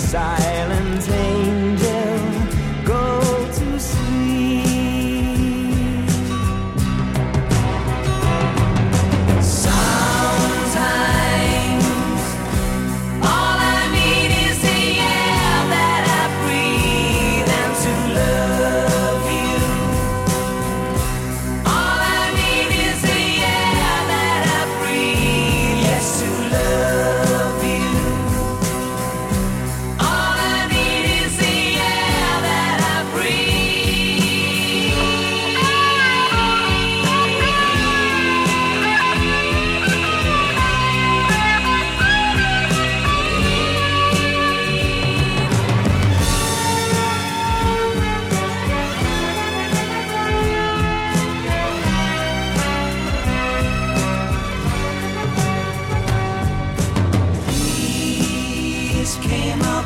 silent angel, go to sleep. Sometimes all I need is the air that I breathe and to love you. All I need is the air that I breathe, yes, to love you. All I need is the air that I breathe. Peace came on.